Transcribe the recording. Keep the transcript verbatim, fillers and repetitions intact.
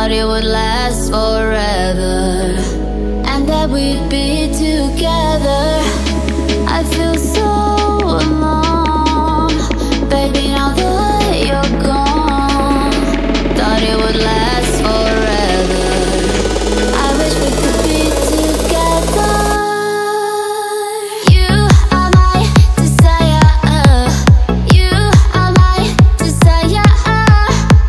thought it would last forever, and that we'd be together. I feel